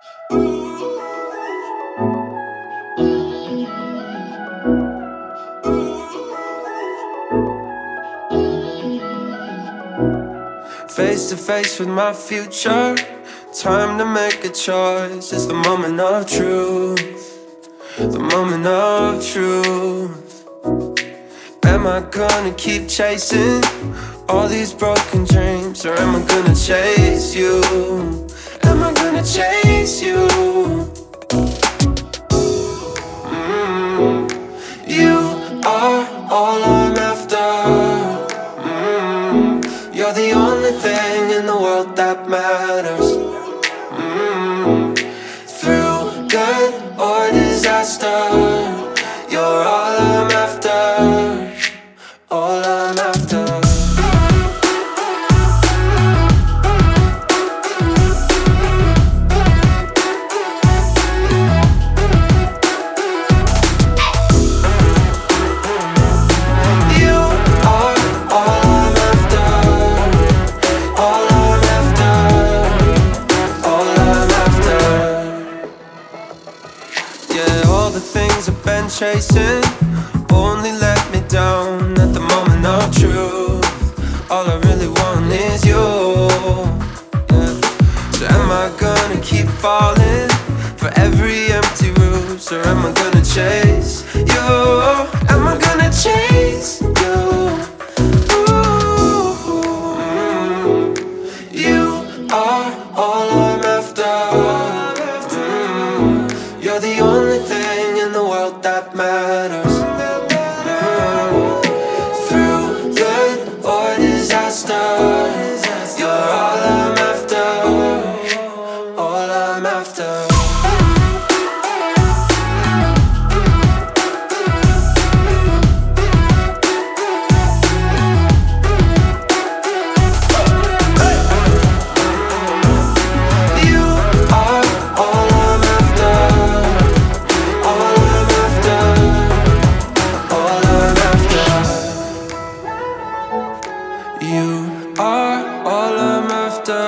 Face to face with my future, time to make a choice. It's the moment of truth, the moment of truth. Am I gonna keep chasing all these broken dreams, or am I gonna chase you? Am I gonna chase you? You are all I'm after. You're the only thing in the world that matters. Through good or disaster, you're all I'm after. All I'm after. Chasing only let me down at the moment of truth. All I really want is you, yeah. So am I gonna keep falling for every empty rose, or am I gonna chase you? Am I gonna chase you? You are all I'm after. You're the only thing in the world that matters. Through good or disaster, you're all I'm after. All I'm after. You are all I'm after.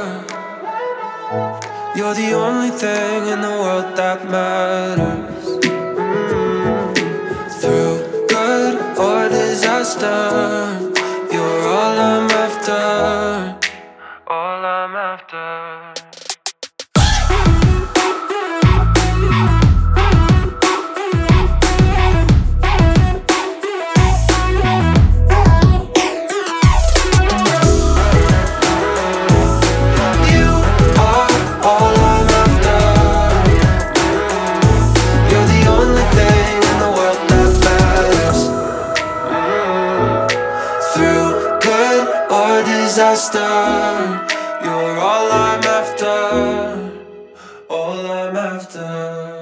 You're the only thing in the world that matters. Through good or disaster, you're all I'm after. All I'm after. Disaster, you're all I'm after, all I'm after.